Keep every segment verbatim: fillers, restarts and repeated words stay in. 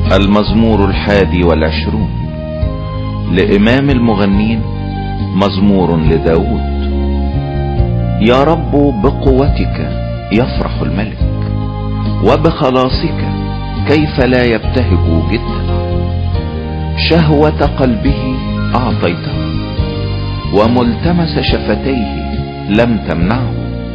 المزمور الحادي والعشرون لإمام المغنين، مزمور لداود. يا رب بقوتك يفرح الملك، وبخلاصك كيف لا يبتهج جدا. شهوة قلبه أعطيته، وملتمس شفتيه لم تمنعه.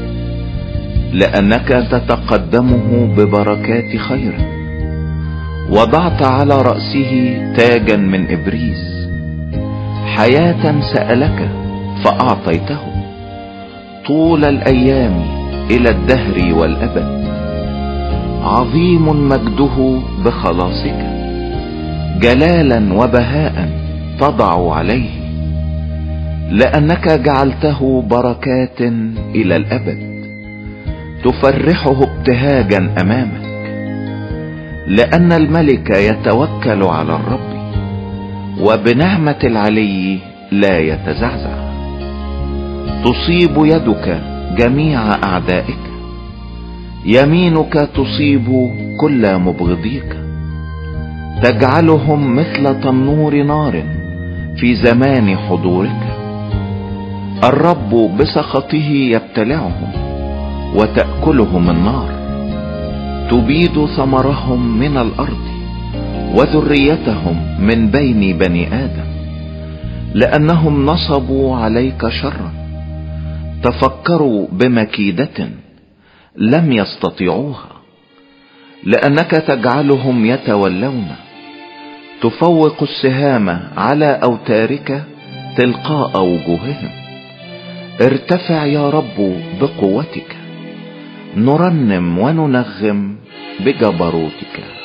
لأنك تتقدمه ببركات خير، وضعت على رأسه تاجا من إبريس. حياة سألك فأعطيته، طول الأيام إلى الدهر والأبد. عظيم مجده بخلاصك، جلالا وبهاء تضع عليه. لأنك جعلته بركات إلى الأبد، تفرحه ابتهاجا أمامك. لأن الملك يتوكل على الرب، وبنعمة العلي لا يتزعزع. تصيب يدك جميع أعدائك، يمينك تصيب كل مبغضيك. تجعلهم مثل تنور نار في زمان حضورك. الرب بسخطه يبتلعهم، وتأكلهم النار. تبيد ثمرهم من الأرض، وذريتهم من بين بني آدم. لأنهم نصبوا عليك شرا، تفكروا بمكيدة لم يستطيعوها. لأنك تجعلهم يتولون، تفوق السهام على أوتارك تلقاء وجوههم. ارتفع يا رب بقوتك، نرنم وننغم بجبروتك.